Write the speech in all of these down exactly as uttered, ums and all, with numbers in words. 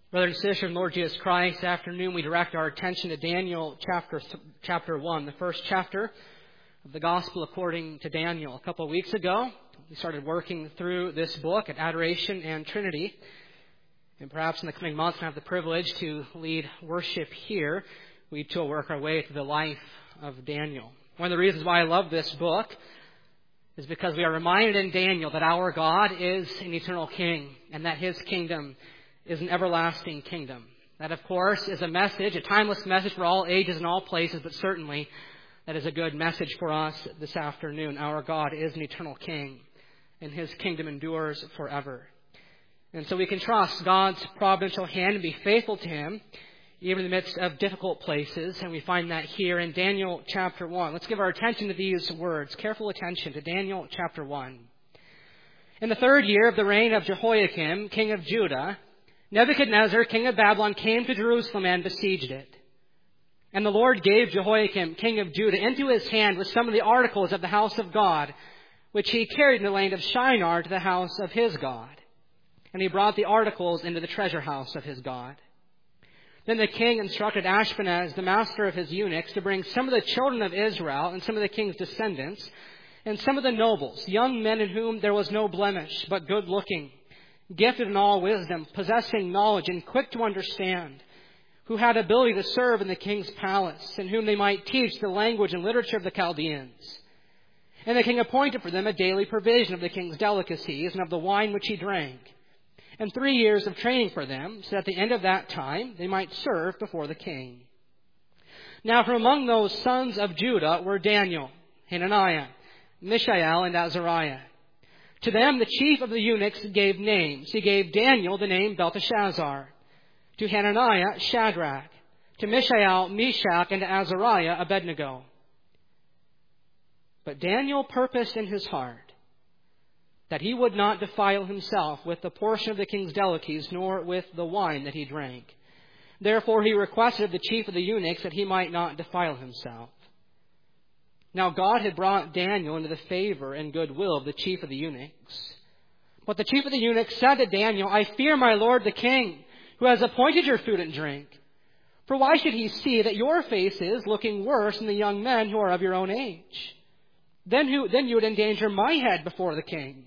Brothers and sisters, Lord Jesus Christ, this afternoon we direct our attention to Daniel chapter chapter one, the first chapter of the Gospel according to Daniel. A couple of weeks ago, we started working through this book at Adoration and Trinity. And perhaps in the coming months, we have the privilege to lead worship here. We too will work our way through the life of Daniel. One of the reasons why I love this book is because we are reminded in Daniel that our God is an eternal King and that His kingdom is an everlasting kingdom. That, of course, is a message, a timeless message for all ages and all places, but certainly that is a good message for us this afternoon. Our God is an eternal King, and His kingdom endures forever. And so we can trust God's providential hand and be faithful to Him, even in the midst of difficult places, and we find that here in Daniel chapter one. Let's give our attention to these words, careful attention to Daniel chapter one. In the third year of the reign of Jehoiakim, king of Judah, Nebuchadnezzar, king of Babylon, came to Jerusalem and besieged it. And the Lord gave Jehoiakim, king of Judah, into his hand with some of the articles of the house of God, which he carried in the land of Shinar to the house of his God. And he brought the articles into the treasure house of his God. Then the king instructed Ashpenaz, the master of his eunuchs, to bring some of the children of Israel and some of the king's descendants, and some of the nobles, young men in whom there was no blemish, but good-looking, gifted in all wisdom, possessing knowledge and quick to understand, who had ability to serve in the king's palace, and whom they might teach the language and literature of the Chaldeans. And the king appointed for them a daily provision of the king's delicacies and of the wine which he drank, and three years of training for them, so that at the end of that time they might serve before the king. Now from among those sons of Judah were Daniel, Hananiah, Mishael, and Azariah. To them the chief of the eunuchs gave names. He gave Daniel the name Belteshazzar, to Hananiah Shadrach, to Mishael Meshach, and to Azariah Abednego. But Daniel purposed in his heart that he would not defile himself with the portion of the king's delicacies, nor with the wine that he drank. Therefore he requested of the chief of the eunuchs that he might not defile himself. Now God had brought Daniel into the favor and goodwill of the chief of the eunuchs. But the chief of the eunuchs said to Daniel, I fear my lord the king, who has appointed your food and drink. For why should he see that your face is looking worse than the young men who are of your own age? Then, who, then you would endanger my head before the king.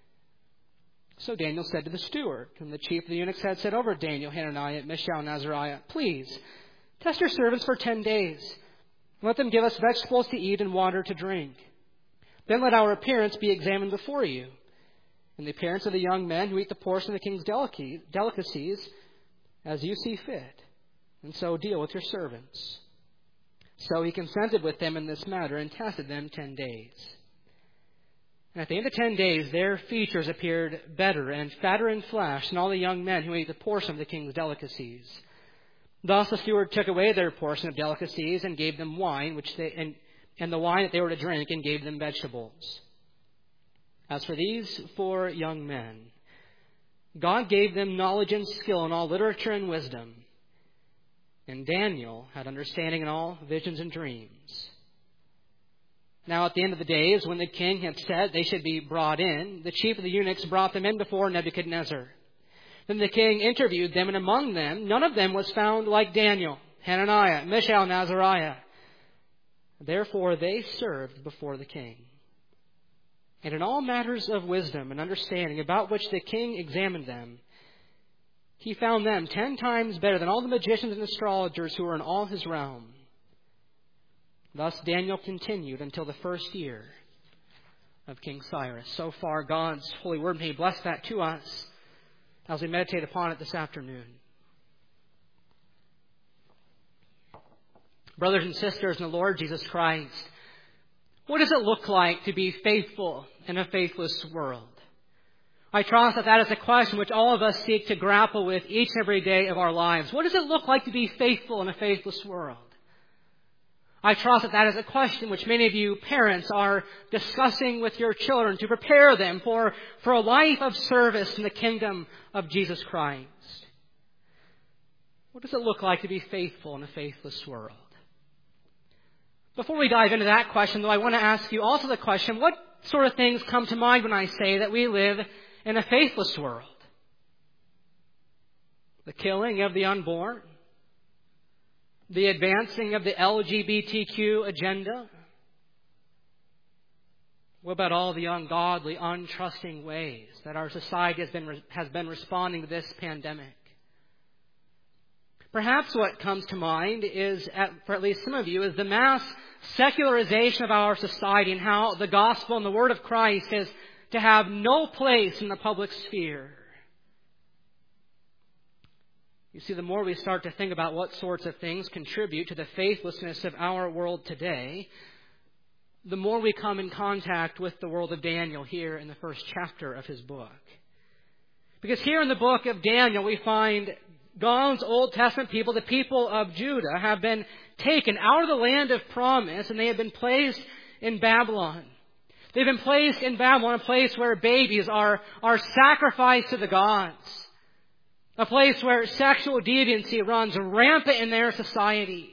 So Daniel said to the steward, whom the chief of the eunuchs had set over Daniel, Hananiah, Mishael, and Azariah, please, test your servants for ten days. Let them give us vegetables to eat and water to drink. Then let our appearance be examined before you, and the appearance of the young men who eat the portion of the king's delicacies, as you see fit, and so deal with your servants. So he consented with them in this matter and tested them ten days. And at the end of ten days, their features appeared better and fatter in flesh than all the young men who ate the portion of the king's delicacies. Thus the steward took away their portion of delicacies and gave them wine, which they and, and the wine that they were to drink, and gave them vegetables. As for these four young men, God gave them knowledge and skill in all literature and wisdom. And Daniel had understanding in all visions and dreams. Now at the end of the days, when the king had said they should be brought in, the chief of the eunuchs brought them in before Nebuchadnezzar. Then the king interviewed them, and among them none of them was found like Daniel, Hananiah, Mishael, and Azariah. Therefore they served before the king. And in all matters of wisdom and understanding about which the king examined them, he found them ten times better than all the magicians and astrologers who were in all his realm. Thus Daniel continued until the first year of King Cyrus. So far, God's holy word, may He bless that to us as we meditate upon it this afternoon. Brothers and sisters in the Lord Jesus Christ, what does it look like to be faithful in a faithless world? I trust that that is a question which all of us seek to grapple with each and every day of our lives. What does it look like to be faithful in a faithless world? I trust that that is a question which many of you parents are discussing with your children to prepare them for, for a life of service in the kingdom of Jesus Christ. What does it look like to be faithful in a faithless world? Before we dive into that question, though, I want to ask you also the question, what sort of things come to mind when I say that we live in a faithless world? the killing of the unborn, the advancing of the L G B T Q agenda? What about all the ungodly, untrusting ways that our society has been, has been responding to this pandemic? Perhaps what comes to mind is, for at least some of you, is the mass secularization of our society and how the gospel and the word of Christ is to have no place in the public sphere. You see, the more we start to think about what sorts of things contribute to the faithlessness of our world today, the more we come in contact with the world of Daniel here in the first chapter of his book. Because here in the book of Daniel, we find God's Old Testament people, the people of Judah, have been taken out of the land of promise and they have been placed in Babylon. They've been placed in Babylon, a place where babies are, are sacrificed to the gods. A place where sexual deviancy runs rampant in their society.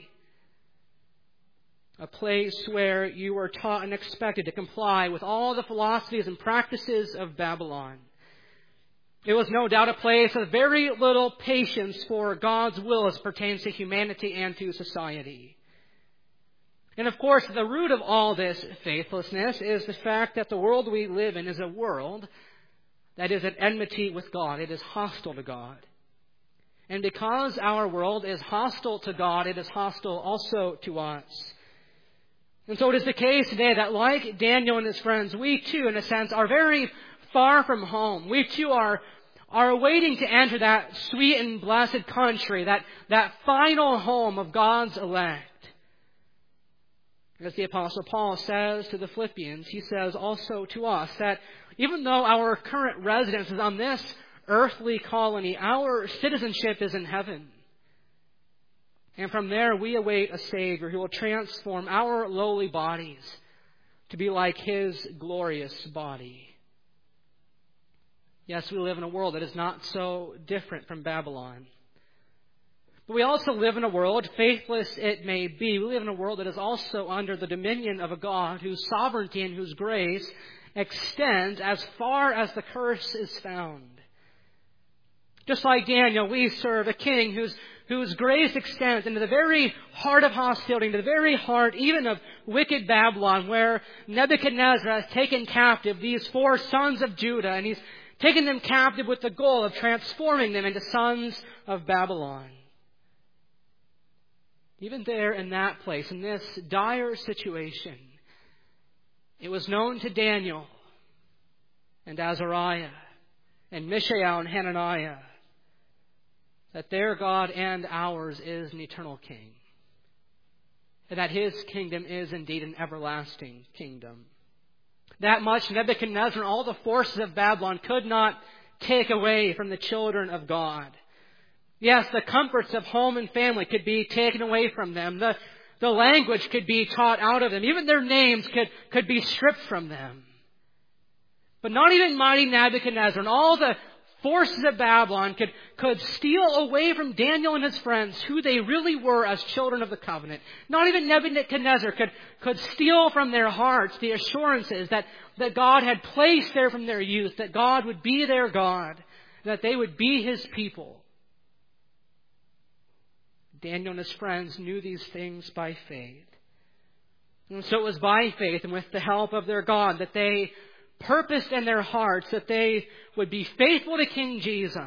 A place where you are taught and expected to comply with all the philosophies and practices of Babylon. It was no doubt a place of very little patience for God's will as pertains to humanity and to society. And of course, the root of all this faithlessness is the fact that the world we live in is a world that is at enmity with God. It is hostile to God. And because our world is hostile to God, it is hostile also to us. And so it is the case today that, like Daniel and his friends, we too, in a sense, are very far from home. We too are, are waiting to enter that sweet and blessed country, that, that final home of God's elect. As the Apostle Paul says to the Philippians, he says also to us that even though our current residence is on this earthly colony, our citizenship is in heaven. And from there we await a Savior who will transform our lowly bodies to be like His glorious body. Yes, we live in a world that is not so different from Babylon. But we also live in a world, faithless it may be, we live in a world that is also under the dominion of a God whose sovereignty and whose grace extends as far as the curse is found. Just like Daniel, we serve a king whose, whose grace extends into the very heart of hostility, into the very heart even of wicked Babylon, where Nebuchadnezzar has taken captive these four sons of Judah, and he's taken them captive with the goal of transforming them into sons of Babylon. Even there in that place, in this dire situation, it was known to Daniel and Azariah and Mishael and Hananiah that their God and ours is an eternal king, and that His kingdom is indeed an everlasting kingdom. That much Nebuchadnezzar and all the forces of Babylon could not take away from the children of God. Yes, the comforts of home and family could be taken away from them. The, the language could be taught out of them. Even their names could, could be stripped from them. But not even mighty Nebuchadnezzar and all the forces of Babylon could, could steal away from Daniel and his friends who they really were as children of the covenant. Not even Nebuchadnezzar could, could steal from their hearts the assurances that, that God had placed there from their youth, that God would be their God, that they would be His people. Daniel and his friends knew these things by faith. And so it was by faith and with the help of their God that they purposed in their hearts that they would be faithful to King Jesus,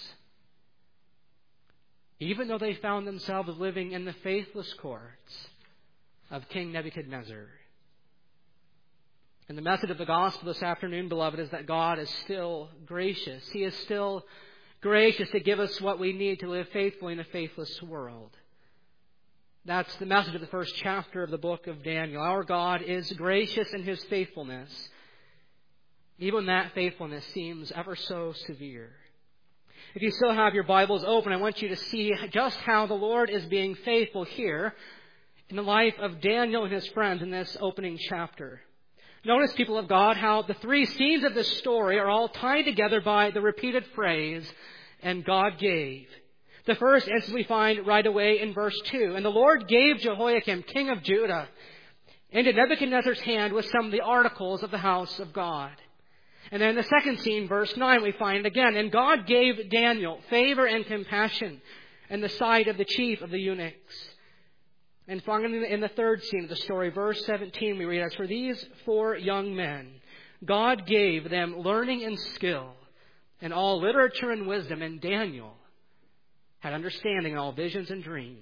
even though they found themselves living in the faithless courts of King Nebuchadnezzar. And the message of the gospel this afternoon, beloved, is that God is still gracious. He is still gracious to give us what we need to live faithfully in a faithless world. That's the message of the first chapter of the book of Daniel. Our God is gracious in His faithfulness. Even that faithfulness seems ever so severe. If you still have your Bibles open, I want you to see just how the Lord is being faithful here in the life of Daniel and his friends in this opening chapter. Notice, people of God, how the three scenes of this story are all tied together by the repeated phrase, "and God gave." The first instance we find right away in verse two. "And the Lord gave Jehoiakim, king of Judah, into Nebuchadnezzar's hand with some of the articles of the house of God." And then in the second scene, verse nine, we find it again. And God gave Daniel favor and compassion in the sight of the chief of the eunuchs. And finally, in the third scene of the story, verse seventeen, we read, as for these four young men, God gave them learning and skill in all literature and wisdom, and Daniel had understanding in all visions and dreams.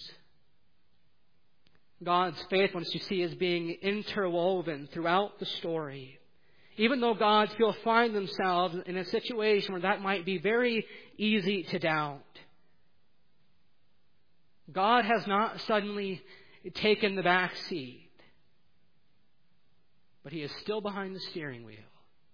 God's faithfulness, you see, is being interwoven throughout the story. Even though God's people find themselves in a situation where that might be very easy to doubt, God has not suddenly taken the back seat, but He is still behind the steering wheel.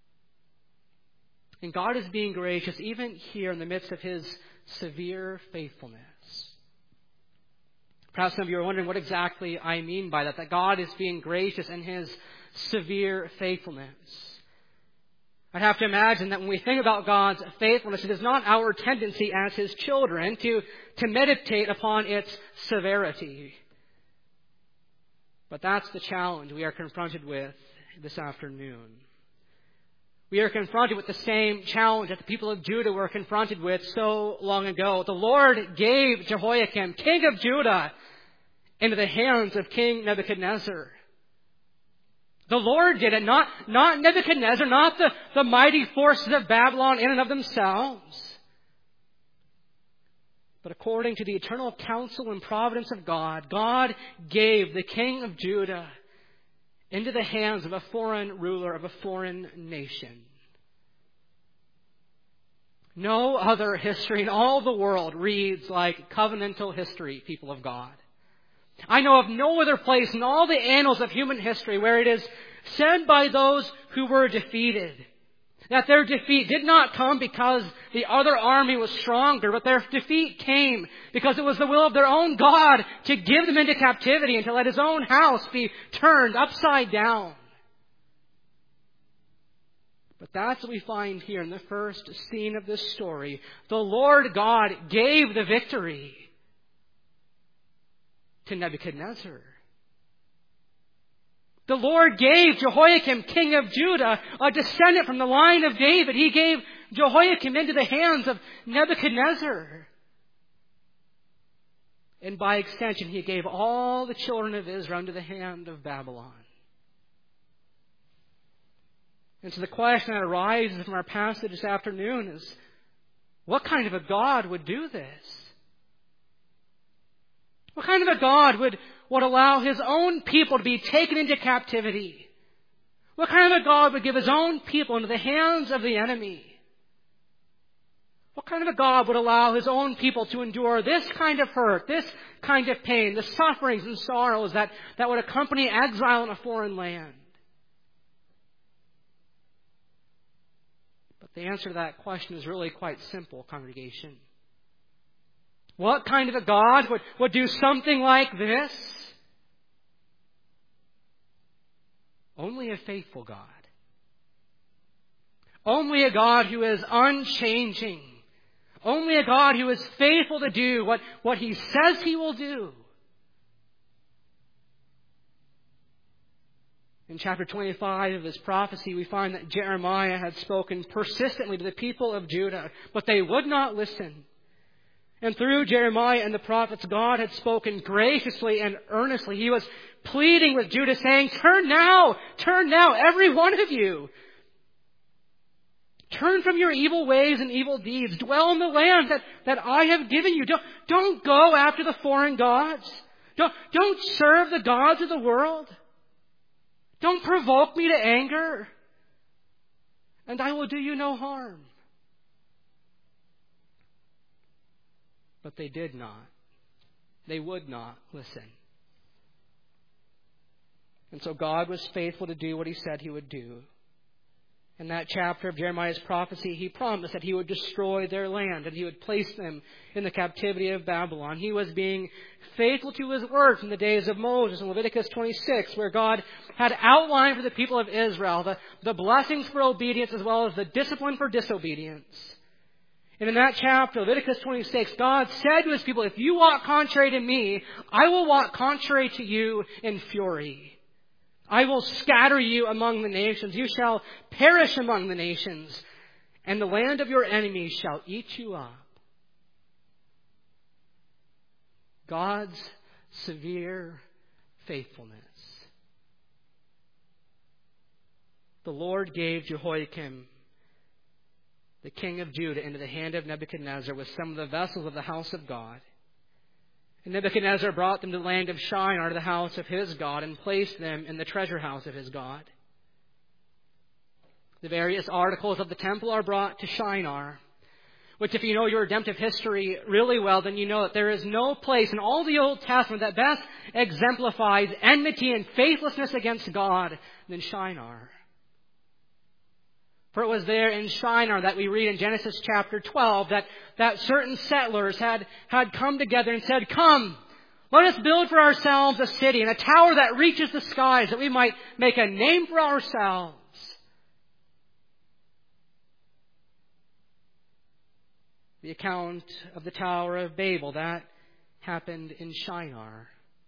And God is being gracious even here in the midst of His severe faithfulness. Perhaps some of you are wondering what exactly I mean by that, that God is being gracious in His severe faithfulness. I'd have to imagine that when we think about God's faithfulness, it is not our tendency as His children to, to meditate upon its severity. But that's the challenge we are confronted with this afternoon. We are confronted with the same challenge that the people of Judah were confronted with so long ago. The Lord gave Jehoiakim, king of Judah, into the hands of King Nebuchadnezzar. The Lord did it, not, not Nebuchadnezzar, not the, the mighty forces of Babylon in and of themselves. But according to the eternal counsel and providence of God, God gave the king of Judah into the hands of a foreign ruler of a foreign nation. No other history in all the world reads like covenantal history, people of God. I know of no other place in all the annals of human history where it is said by those who were defeated that their defeat did not come because the other army was stronger, but their defeat came because it was the will of their own God to give them into captivity and to let His own house be turned upside down. But that's what we find here in the first scene of this story. The Lord God gave the victory to Nebuchadnezzar. The Lord gave Jehoiakim, king of Judah, a descendant from the line of David. He gave Jehoiakim into the hands of Nebuchadnezzar. And by extension, He gave all the children of Israel into the hand of Babylon. And so the question that arises from our passage this afternoon is, what kind of a God would do this? What kind of a God would, would allow His own people to be taken into captivity? What kind of a God would give His own people into the hands of the enemy? What kind of a God would allow His own people to endure this kind of hurt, this kind of pain, the sufferings and sorrows that, that would accompany exile in a foreign land? But the answer to that question is really quite simple, congregation. What kind of a God would, would do something like this? Only a faithful God. Only a God who is unchanging. Only a God who is faithful to do what, what He says He will do. In chapter twenty-five of His prophecy, we find that Jeremiah had spoken persistently to the people of Judah, but they would not listen. And through Jeremiah and the prophets, God had spoken graciously and earnestly. He was pleading with Judah, saying, turn now, turn now, every one of you. Turn from your evil ways and evil deeds. Dwell in the land that, that I have given you. Don't, don't go after the foreign gods. Don't, don't serve the gods of the world. Don't provoke me to anger, and I will do you no harm. But they did not. They would not listen. And so God was faithful to do what He said He would do. In that chapter of Jeremiah's prophecy, He promised that He would destroy their land and He would place them in the captivity of Babylon. He was being faithful to His word from the days of Moses in Leviticus twenty-six, where God had outlined for the people of Israel the, the blessings for obedience as well as the discipline for disobedience. And in that chapter, Leviticus twenty-six, God said to His people, if you walk contrary to me, I will walk contrary to you in fury. I will scatter you among the nations. You shall perish among the nations, and the land of your enemies shall eat you up. God's severe faithfulness. The Lord gave Jehoiakim, the king of Judah, into the hand of Nebuchadnezzar with some of the vessels of the house of God. And Nebuchadnezzar brought them to the land of Shinar, to the house of his God, and placed them in the treasure house of his God. The various articles of the temple are brought to Shinar, which, if you know your redemptive history really well, then you know that there is no place in all the Old Testament that best exemplifies enmity and faithlessness against God than Shinar. For it was there in Shinar that we read in Genesis chapter twelve that, that certain settlers had, had come together and said, "Come, let us build for ourselves a city and a tower that reaches the skies, that we might make a name for ourselves." The account of the Tower of Babel, that happened in Shinar.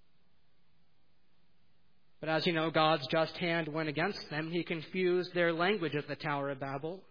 But as you know, God's just hand went against them. He confused their language at the Tower of Babel.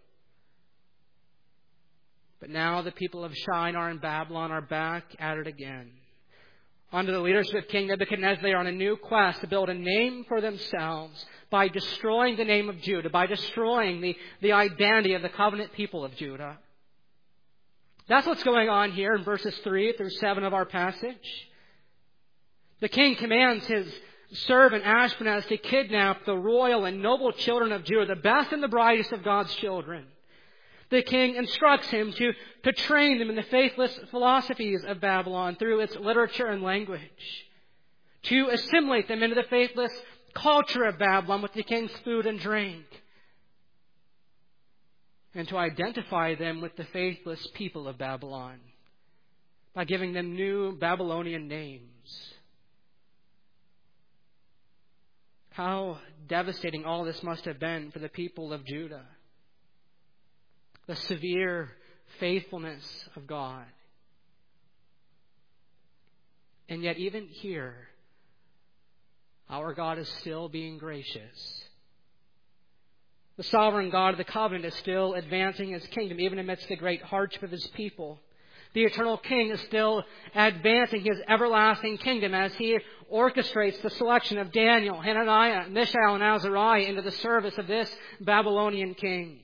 But now the people of Shinar and Babylon are back at it again. Under the leadership of King Nebuchadnezzar, they are on a new quest to build a name for themselves by destroying the name of Judah, by destroying the, the identity of the covenant people of Judah. That's what's going on here in verses three through seven of our passage. The king commands his servant Ashpenaz to kidnap the royal and noble children of Judah, the best and the brightest of God's children. The king instructs him to, to train them in the faithless philosophies of Babylon through its literature and language, to assimilate them into the faithless culture of Babylon with the king's food and drink, and to identify them with the faithless people of Babylon by giving them new Babylonian names. How devastating all this must have been for the people of Judah. The severe faithfulness of God. And yet even here, our God is still being gracious. The sovereign God of the covenant is still advancing his kingdom, even amidst the great hardship of his people. The eternal King is still advancing his everlasting kingdom as he orchestrates the selection of Daniel, Hananiah, Mishael, and Azariah into the service of this Babylonian king.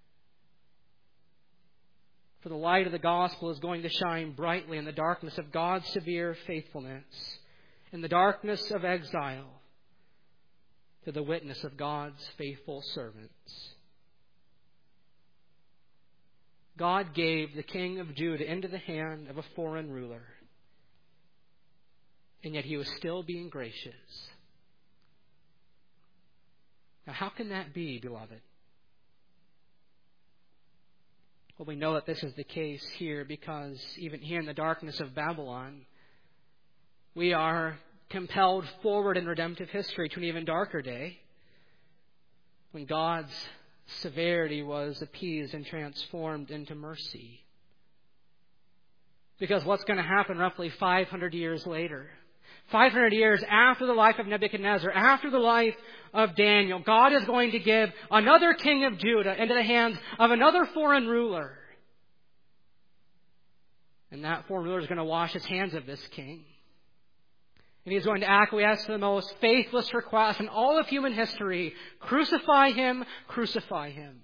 For the light of the gospel is going to shine brightly in the darkness of God's severe faithfulness, in the darkness of exile, to the witness of God's faithful servants. God gave the king of Judah into the hand of a foreign ruler, and yet he was still being gracious. Now, how can that be, beloved? Well, we know that this is the case here because even here in the darkness of Babylon, we are compelled forward in redemptive history to an even darker day when God's severity was appeased and transformed into mercy. Because what's going to happen roughly five hundred years later? five hundred years after the life of Nebuchadnezzar, after the life of Daniel, God is going to give another king of Judah into the hands of another foreign ruler. And that foreign ruler is going to wash his hands of this king. And he's going to acquiesce to the most faithless request in all of human history. Crucify him, crucify him.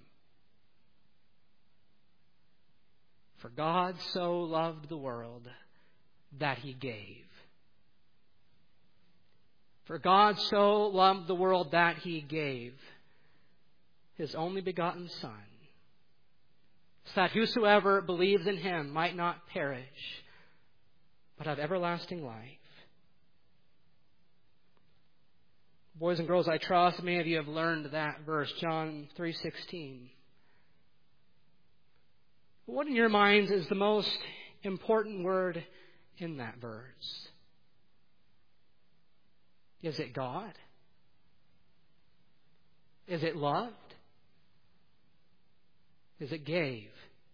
For God so loved the world that he gave. For God so loved the world that he gave his only begotten Son, so that whosoever believes in him might not perish, but have everlasting life. Boys and girls, I trust many of you have learned that verse, John three sixteen. What in your minds is the most important word in that verse? Is it God? Is it loved? Is it gave?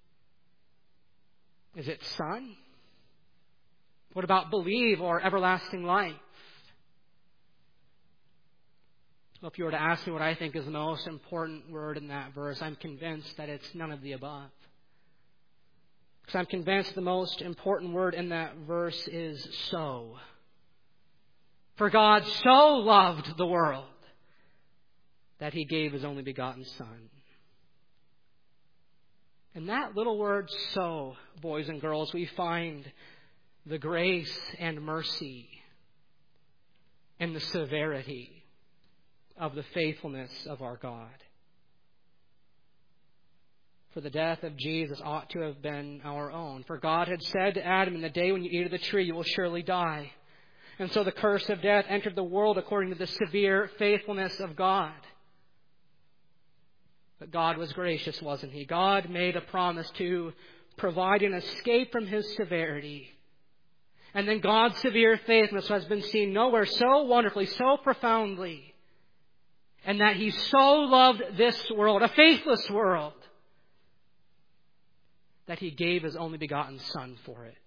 Is it Son? What about believe or everlasting life? Well, if you were to ask me what I think is the most important word in that verse, I'm convinced that it's none of the above. Because I'm convinced the most important word in that verse is so. For God so loved the world that He gave His only begotten Son. In that little word so, boys and girls, we find the grace and mercy and the severity of the faithfulness of our God. For the death of Jesus ought to have been our own. For God had said to Adam, in the day when you eat of the tree, you will surely die. And so the curse of death entered the world according to the severe faithfulness of God. But God was gracious, wasn't He? God made a promise to provide an escape from His severity. And then God's severe faithfulness has been seen nowhere so wonderfully, so profoundly. And that He so loved this world, a faithless world, that He gave His only begotten Son for it.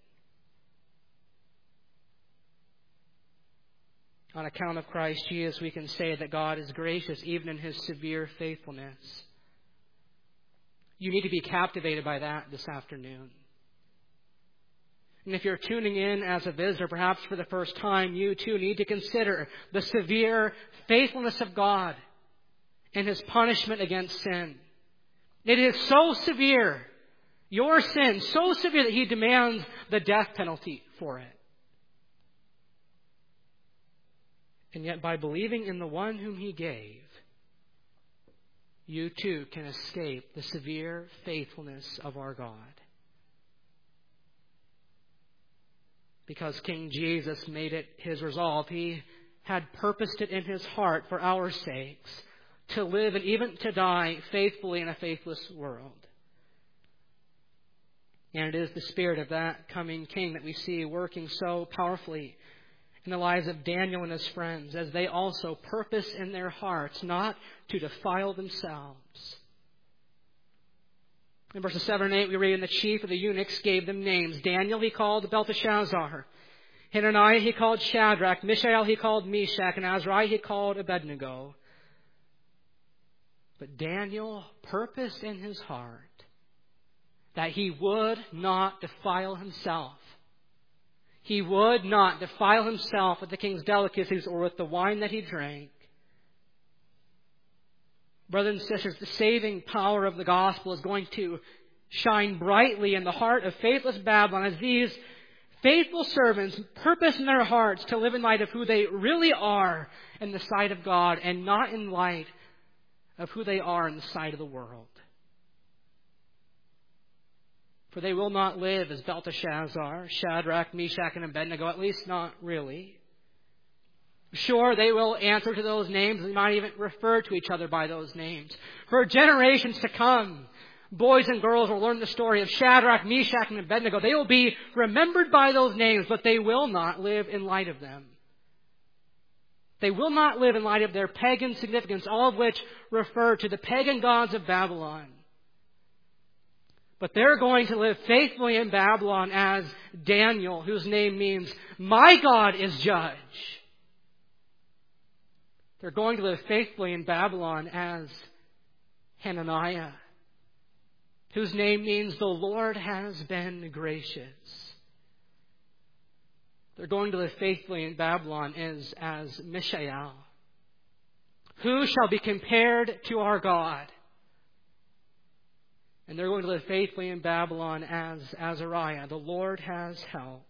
On account of Christ Jesus, we can say that God is gracious even in His severe faithfulness. You need to be captivated by that this afternoon. And if you're tuning in as a visitor, perhaps for the first time, you too need to consider the severe faithfulness of God and His punishment against sin. It is so severe, your sin, so severe that He demands the death penalty for it. And yet by believing in the one whom He gave, you too can escape the severe faithfulness of our God. Because King Jesus made it His resolve. He had purposed it in His heart for our sakes to live and even to die faithfully in a faithless world. And it is the spirit of that coming King that we see working so powerfully in the lives of Daniel and his friends, as they also purpose in their hearts not to defile themselves. In verses seven and eight, we read, and the chief of the eunuchs gave them names. Daniel he called Belteshazzar. Hananiah he called Shadrach. Mishael he called Meshach. And Azariah he called Abednego. But Daniel purposed in his heart that he would not defile himself. He would not defile himself with the king's delicacies or with the wine that he drank. Brothers and sisters, the saving power of the gospel is going to shine brightly in the heart of faithless Babylon as these faithful servants purpose in their hearts to live in light of who they really are in the sight of God and not in light of who they are in the sight of the world. For they will not live as Belteshazzar, Shadrach, Meshach, and Abednego, at least not really. Sure, they will answer to those names. They might even refer to each other by those names. For generations to come, boys and girls will learn the story of Shadrach, Meshach, and Abednego. They will be remembered by those names, but they will not live in light of them. They will not live in light of their pagan significance, all of which refer to the pagan gods of Babylon. But they're going to live faithfully in Babylon as Daniel, whose name means, my God is judge. They're going to live faithfully in Babylon as Hananiah, whose name means the Lord has been gracious. They're going to live faithfully in Babylon as, as Mishael. Who shall be compared to our God? And they're going to live faithfully in Babylon as Azariah. The Lord has helped.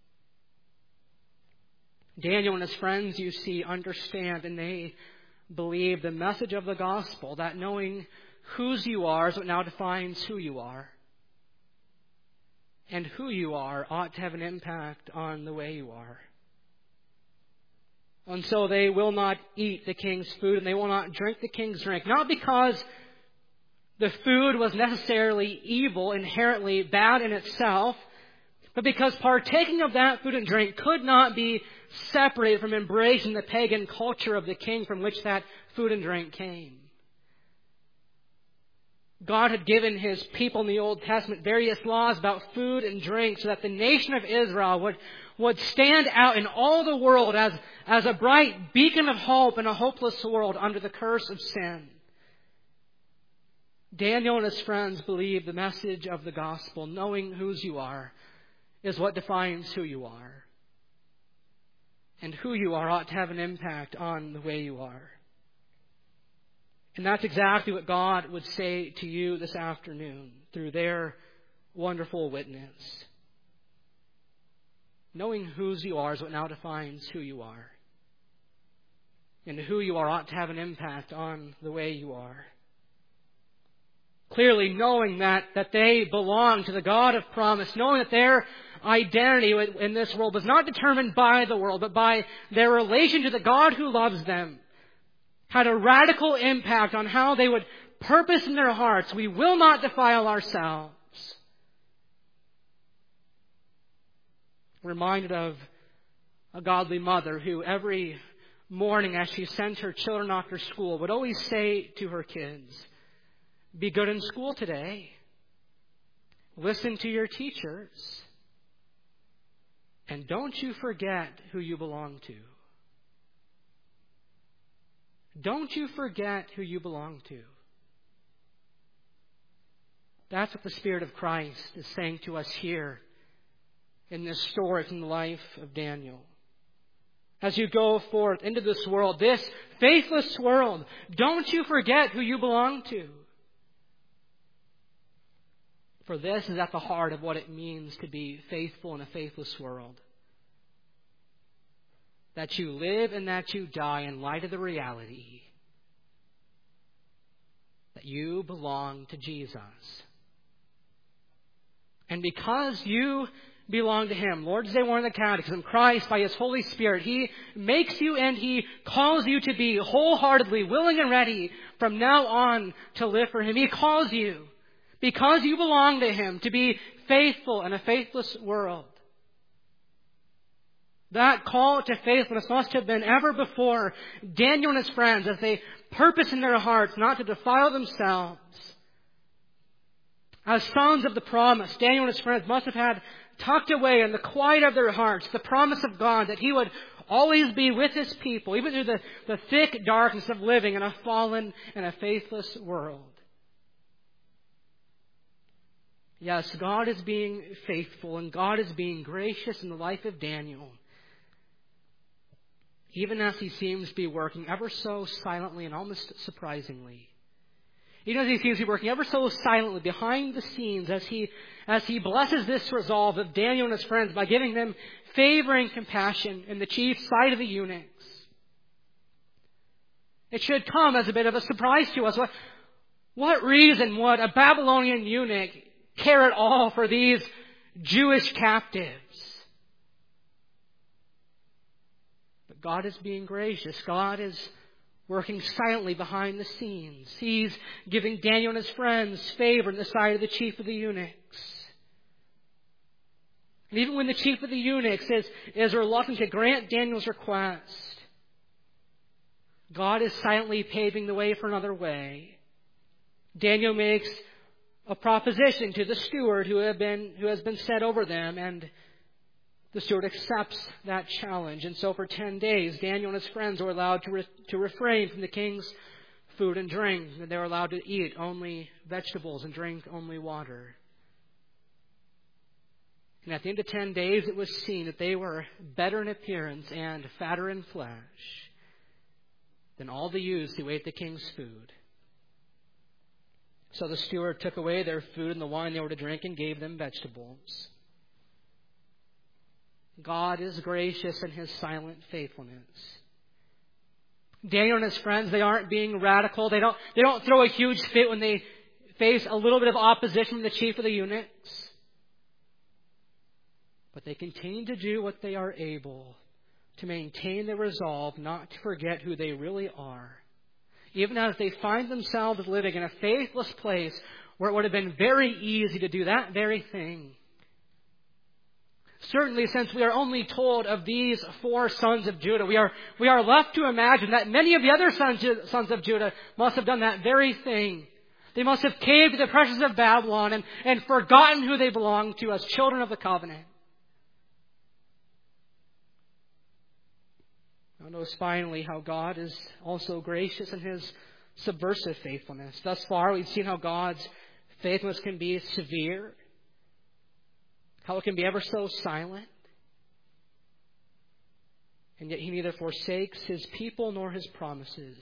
Daniel and his friends, you see, understand and they believe the message of the gospel, that knowing whose you are is what now defines who you are. And who you are ought to have an impact on the way you are. And so they will not eat the king's food and they will not drink the king's drink. Not because the food was necessarily evil, inherently bad in itself, but because partaking of that food and drink could not be separated from embracing the pagan culture of the king from which that food and drink came. God had given His people in the Old Testament various laws about food and drink so that the nation of Israel would, would stand out in all the world as, as a bright beacon of hope in a hopeless world under the curse of sin. Daniel and his friends believed the message of the gospel, knowing whose you are, is what defines who you are. And who you are ought to have an impact on the way you are. And that's exactly what God would say to you this afternoon through their wonderful witness. Knowing whose you are is what now defines who you are. And who you are ought to have an impact on the way you are. Clearly knowing that, that they belong to the God of promise, knowing that their identity in this world was not determined by the world, but by their relation to the God who loves them, had a radical impact on how they would purpose in their hearts, we will not defile ourselves. Reminded of a godly mother who every morning as she sent her children off to school would always say to her kids, be good in school today. Listen to your teachers. And don't you forget who you belong to. Don't you forget who you belong to. That's what the Spirit of Christ is saying to us here in this story from the life of Daniel. As you go forth into this world, this faithless world, don't you forget who you belong to. For this is at the heart of what it means to be faithful in a faithless world. That you live and that you die in light of the reality that you belong to Jesus. And because you belong to Him, Lord's Day one in the Catechism, Christ, by His Holy Spirit, He makes you and He calls you to be wholeheartedly willing and ready from now on to live for Him. He calls you, because you belong to Him, to be faithful in a faithless world. That call to faithfulness must have been ever before Daniel and his friends as they purpose in their hearts not to defile themselves. As sons of the promise, Daniel and his friends must have had tucked away in the quiet of their hearts the promise of God that He would always be with His people, even through the, the thick darkness of living in a fallen and a faithless world. Yes, God is being faithful and God is being gracious in the life of Daniel. Even as He seems to be working ever so silently and almost surprisingly. Even as He seems to be working ever so silently behind the scenes as He as He blesses this resolve of Daniel and his friends by giving them favor and compassion in the chief sight of the eunuchs. It should come as a bit of a surprise to us. What, what reason would a Babylonian eunuch care at all for these Jewish captives? But God is being gracious. God is working silently behind the scenes. He's giving Daniel and his friends favor in the sight of the chief of the eunuchs. And even when the chief of the eunuchs is, is reluctant to grant Daniel's request, God is silently paving the way for another way. Daniel makes a proposition to the steward who have been who has been set over them, and the steward accepts that challenge. And so for ten days, Daniel and his friends were allowed to re- to refrain from the king's food and drink. And they were allowed to eat only vegetables and drink only water. And at the end of ten days, it was seen that they were better in appearance and fatter in flesh than all the youths who ate the king's food. So the steward took away their food and the wine they were to drink and gave them vegetables. God is gracious in His silent faithfulness. Daniel and his friends, they aren't being radical. They don't, they don't throw a huge fit when they face a little bit of opposition from the chief of the eunuchs. But they continue to do what they are able to maintain their resolve not to forget who they really are. Even as they find themselves living in a faithless place where it would have been very easy to do that very thing. Certainly, since we are only told of these four sons of Judah, we are we are left to imagine that many of the other sons, sons of Judah must have done that very thing. They must have caved to the pressures of Babylon and, and forgotten who they belonged to as children of the covenant. Now notice finally how God is also gracious in His subversive faithfulness. Thus far, we've seen how God's faithfulness can be severe, how it can be ever so silent, and yet He neither forsakes His people nor His promises.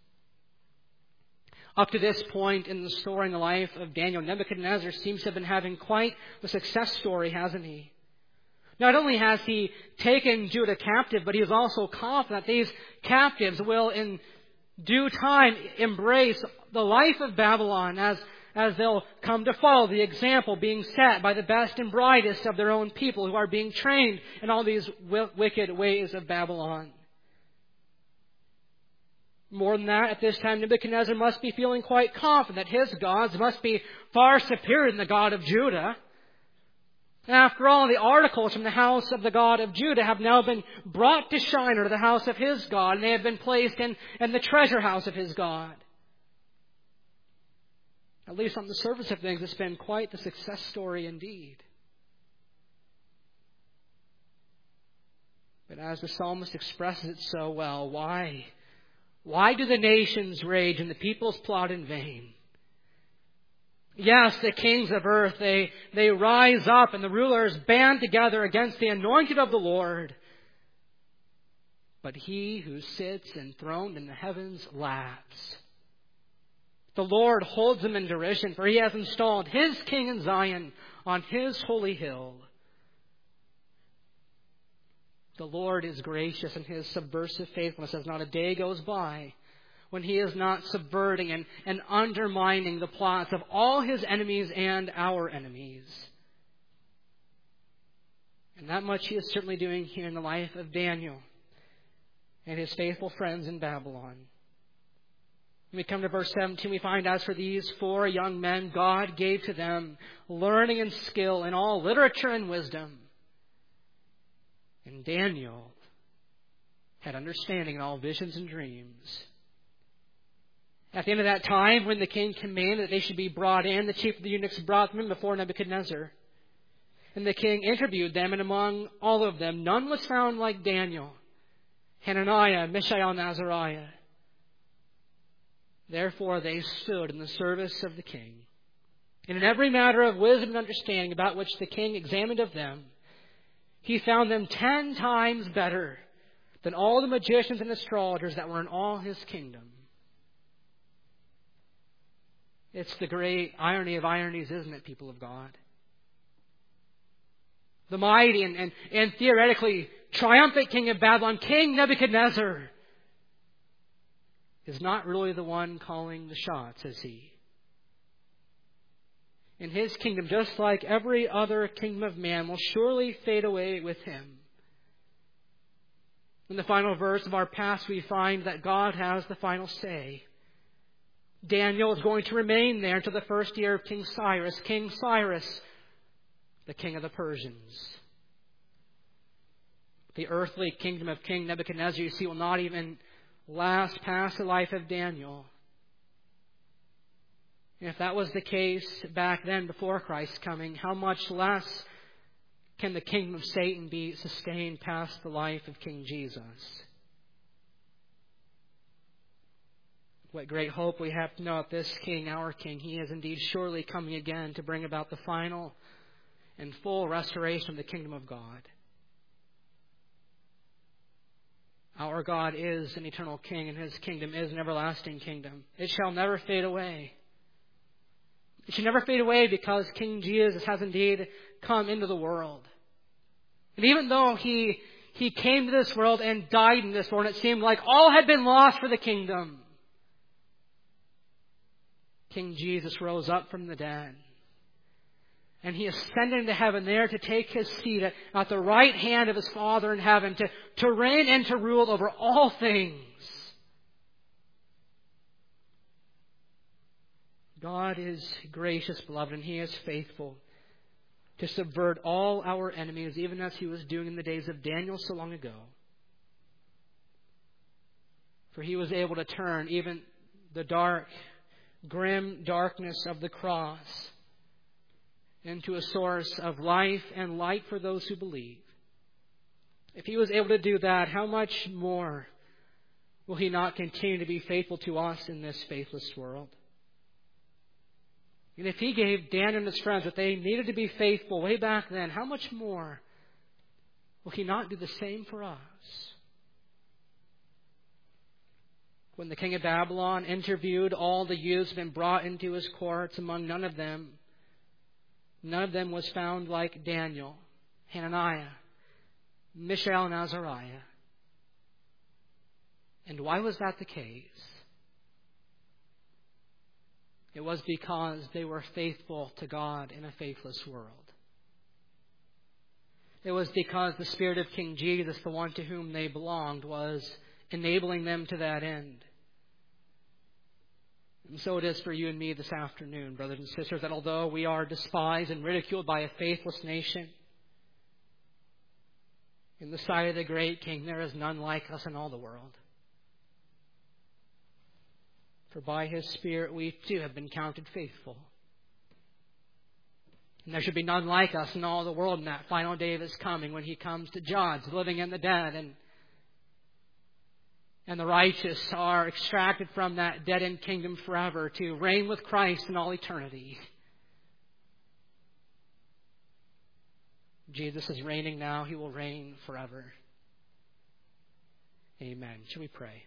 Up to this point in the story in the life of Daniel, Nebuchadnezzar seems to have been having quite the success story, hasn't he? Not only has he taken Judah captive, but he is also confident that these captives will in due time embrace the life of Babylon as, as they'll come to follow the example being set by the best and brightest of their own people who are being trained in all these w- wicked ways of Babylon. More than that, at this time, Nebuchadnezzar must be feeling quite confident that his gods must be far superior than the God of Judah. After all, the articles from the house of the God of Judah have now been brought to Shinar, to the house of his God, and they have been placed in, in the treasure house of his God. At least on the surface of things, it's been quite the success story indeed. But as the psalmist expresses it so well, why? Why do the nations rage and the peoples plot in vain? Yes, the kings of earth, they, they rise up and the rulers band together against the anointed of the Lord. But He who sits enthroned in the heavens laughs. The Lord holds them in derision, for He has installed His king in Zion on His holy hill. The Lord is gracious in His subversive faithfulness, as not a day goes by when He is not subverting and, and undermining the plots of all His enemies and our enemies. And that much He is certainly doing here in the life of Daniel and his faithful friends in Babylon. When we come to verse seventeen, we find, as for these four young men, God gave to them learning and skill in all literature and wisdom. And Daniel had understanding in all visions and dreams. At the end of that time, when the king commanded that they should be brought in, the chief of the eunuchs brought them in before Nebuchadnezzar. And the king interviewed them, and among all of them, none was found like Daniel, Hananiah, Mishael, and Azariah. Therefore they stood in the service of the king. And in every matter of wisdom and understanding about which the king examined of them, he found them ten times better than all the magicians and astrologers that were in all his kingdom. It's the great irony of ironies, isn't it, people of God? The mighty and, and, and theoretically triumphant king of Babylon, King Nebuchadnezzar, is not really the one calling the shots, is he? In his kingdom, just like every other kingdom of man, will surely fade away with him. In the final verse of our past, we find that God has the final say. Daniel is going to remain there until the first year of King Cyrus. King Cyrus, the king of the Persians. The earthly kingdom of King Nebuchadnezzar, you see, will not even last past the life of Daniel. And if that was the case back then before Christ's coming, how much less can the kingdom of Satan be sustained past the life of King Jesus? What great hope we have to know that this King, our King, He is indeed surely coming again to bring about the final and full restoration of the kingdom of God. Our God is an eternal King, and His kingdom is an everlasting kingdom. It shall never fade away. It shall never fade away because King Jesus has indeed come into the world. And even though He, he came to this world and died in this world, and it seemed like all had been lost for the kingdom, King Jesus rose up from the dead. And He ascended into heaven there to take His seat at, at the right hand of His Father in heaven, to, to reign and to rule over all things. God is gracious, beloved, and He is faithful to subvert all our enemies, even as He was doing in the days of Daniel so long ago. For He was able to turn even the dark, grim darkness of the cross into a source of life and light for those who believe. If He was able to do that, how much more will He not continue to be faithful to us in this faithless world? And if He gave Dan and his friends what they needed to be faithful way back then, how much more will He not do the same for us? When the king of Babylon interviewed all the youths who had been brought into his courts, among none of them, none of them was found like Daniel, Hananiah, Mishael, and Azariah. And why was that the case? It was because they were faithful to God in a faithless world. It was because the Spirit of King Jesus, the one to whom they belonged, was enabling them to that end. And so it is for you and me this afternoon, brothers and sisters, that although we are despised and ridiculed by a faithless nation, in the sight of the great King, there is none like us in all the world. For by His Spirit we too have been counted faithful. And there should be none like us in all the world in that final day of His coming, when He comes to judge the living and the dead, and and the righteous are extracted from that dead-end kingdom forever to reign with Christ in all eternity. Jesus is reigning now. He will reign forever. Amen. Shall we pray?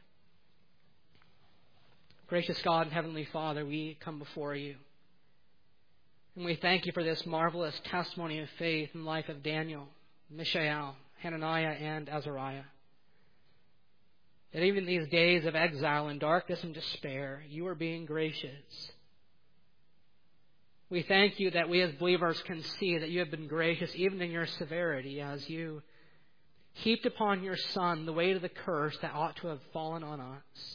Gracious God and Heavenly Father, we come before You. And we thank You for this marvelous testimony of faith in the life of Daniel, Mishael, Hananiah, and Azariah. That even in these days of exile and darkness and despair, You are being gracious. We thank You that we as believers can see that You have been gracious even in Your severity, as You heaped upon Your Son the weight of the curse that ought to have fallen on us.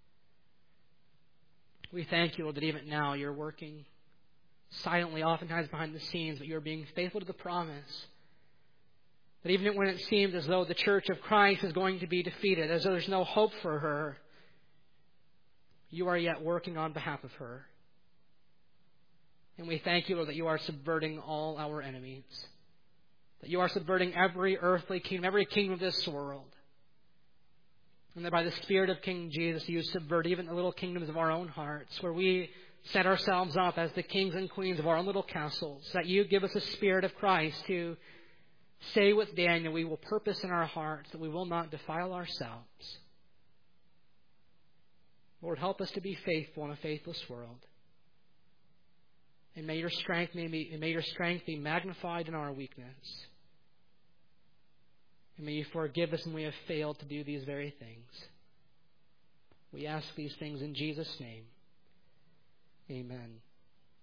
We thank You, Lord, that even now You're working silently, oftentimes behind the scenes, but You're being faithful to the promise. That even when it seemed as though the Church of Christ is going to be defeated, as though there's no hope for her, You are yet working on behalf of her. And we thank You, Lord, that You are subverting all our enemies. That You are subverting every earthly kingdom, every kingdom of this world. And that by the Spirit of King Jesus, You subvert even the little kingdoms of our own hearts, where we set ourselves up as the kings and queens of our own little castles. That You give us a Spirit of Christ to say with Daniel, we will purpose in our hearts that we will not defile ourselves. Lord, help us to be faithful in a faithless world. And may Your strength, may, be, may Your strength be magnified in our weakness. And may You forgive us when we have failed to do these very things. We ask these things in Jesus' name. Amen.